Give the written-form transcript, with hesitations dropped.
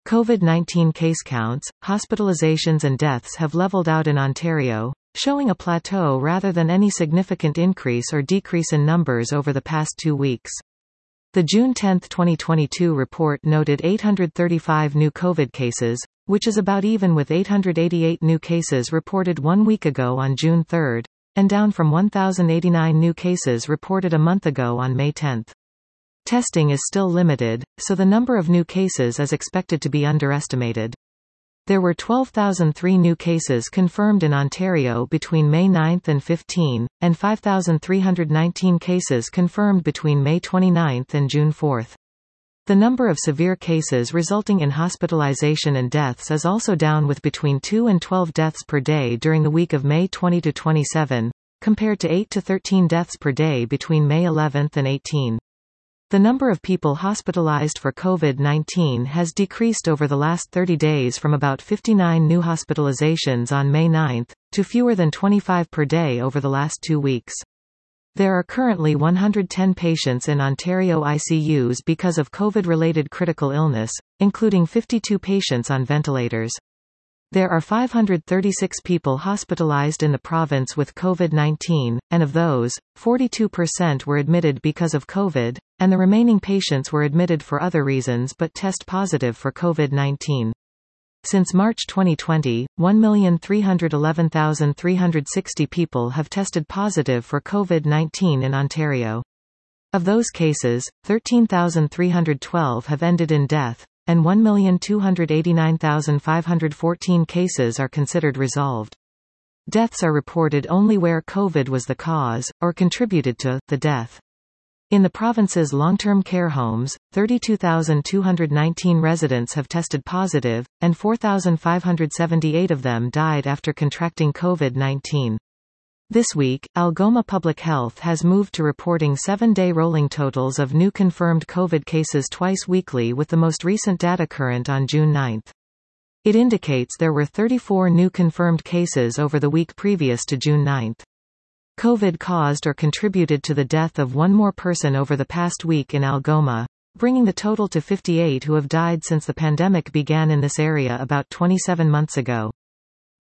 COVID-19 case counts, hospitalizations and deaths have leveled out in Ontario, showing a plateau rather than any significant increase or decrease in numbers over the past 2 weeks. The June 10, 2022 report noted 835 new COVID cases, which is about even with 888 new cases reported 1 week ago on June 3, and down from 1,089 new cases reported a month ago on May 10. Testing is still limited, so the number of new cases is expected to be underestimated. There were 12,003 new cases confirmed in Ontario between May 9 and 15, and 5,319 cases confirmed between May 29 and June 4. The number of severe cases resulting in hospitalization and deaths is also down, with between 2 and 12 deaths per day during the week of May 20 to 27, compared to 8 to 13 deaths per day between May 11 and 18. The number of people hospitalized for COVID-19 has decreased over the last 30 days from about 59 new hospitalizations on May 9, to fewer than 25 per day over the last 2 weeks. There are currently 110 patients in Ontario ICUs because of COVID-related critical illness, including 52 patients on ventilators. There are 536 people hospitalized in the province with COVID-19, and of those, 42% were admitted because of COVID, and the remaining patients were admitted for other reasons but test positive for COVID-19. Since March 2020, 1,311,360 people have tested positive for COVID-19 in Ontario. Of those cases, 13,312 have ended in death, and 1,289,514 cases are considered resolved. Deaths are reported only where COVID was the cause, or contributed to, the death. In the province's long-term care homes, 32,219 residents have tested positive, and 4,578 of them died after contracting COVID-19. This week, Algoma Public Health has moved to reporting 7-day rolling totals of new confirmed COVID cases twice weekly, with the most recent data current on June 9. It indicates there were 34 new confirmed cases over the week previous to June 9. COVID caused or contributed to the death of one more person over the past week in Algoma, bringing the total to 58 who have died since the pandemic began in this area about 27 months ago.